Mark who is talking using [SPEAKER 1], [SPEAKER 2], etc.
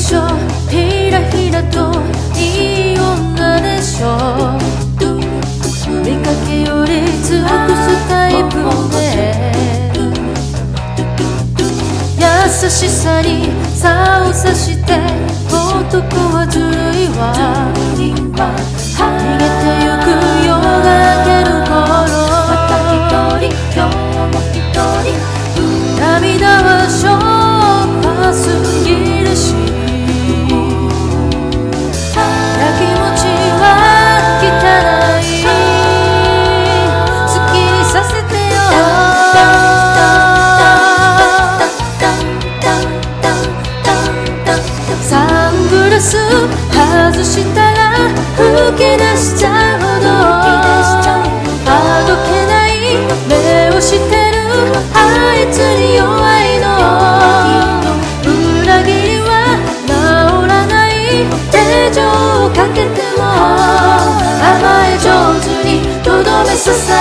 [SPEAKER 1] しょ、ひらひらといい女でしょ。見かけより尽くすタイプで、優しさに差をさして男はずるいわ。逃げてゆく夜が明ける頃、また一人今日も一人、涙はしょっぱすぎるし、やきもちは汚い、好きにさせてよ。サングラス外したら吹き出しちゃうほど、あどけない目をしてるあいつに弱いの。裏切りは治らない、手錠をかけても甘え上手にとどめ刺さ